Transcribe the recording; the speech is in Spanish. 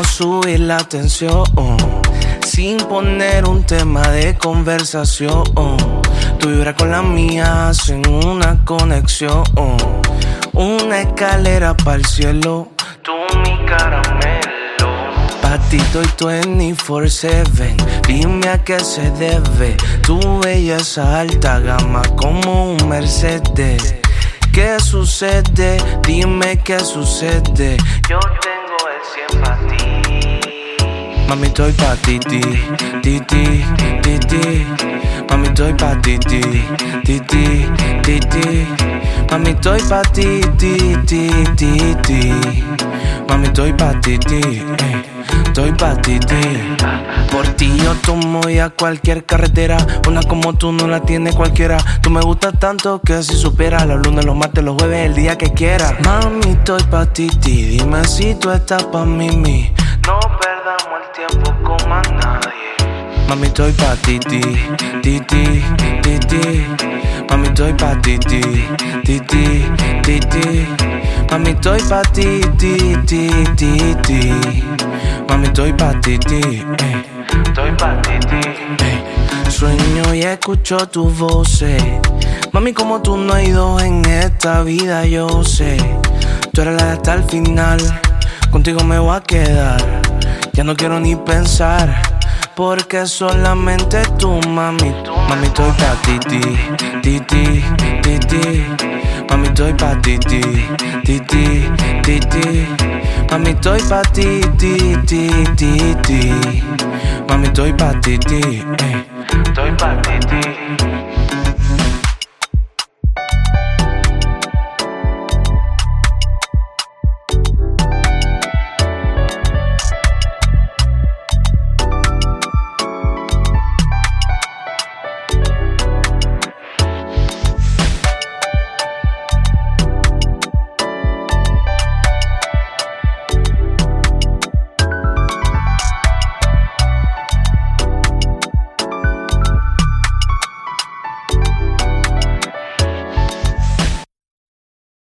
subir la tensión sin poner un tema de conversación. Tu vibra con la mía hacen una conexión. Una escalera pa'l cielo, tú mi caramelo. Pa' ti estoy 24/7, dime a qué se debe tu belleza alta gama como un Mercedes. ¿Qué sucede? Dime qué sucede. Yo tengo el 100 pa' ti. Mami, estoy pa' ti, ti, ti, ti, ti, ti. Mami, estoy pa' ti, ti, ti, ti, ti, ti. Mami, estoy pa' ti, ti, ti, ti, ti. Mami, estoy pa' ti, ti, estoy pa' ti, ti. Por ti yo tomo ya cualquier carretera. Una como tú no la tiene cualquiera. Tú me gustas tanto que si supieras, los lunes, los martes, los jueves, el día que quieras. Mami, estoy pa' ti, ti. Dime si tú estás pa' mí. No perdamos el tiempo con más nadie. Mami, estoy pa' ti, ti, ti, ti, ti, ti. Mami, estoy pa' ti, ti, ti, ti, ti, ti. Mami, estoy pa' ti, ti, ti, ti, ti. Mami, estoy pa' ti, ti, estoy pa' ti, ti. Sueño y escucho tus voces. Mami, como tú no hay dos en esta vida, yo sé. Tú eres la de hasta el final. Contigo me voy a quedar. Ya no quiero ni pensar, porque solamente tú, mami. Mami, estoy pa' ti, ti, ti, ti, ti, ti. Mami, estoy pa' ti, ti, ti, ti, ti, ti. Mami, estoy pa' ti, ti, ti, ti, ti. Mami, estoy pa' ti, ti, estoy pa' ti, ti.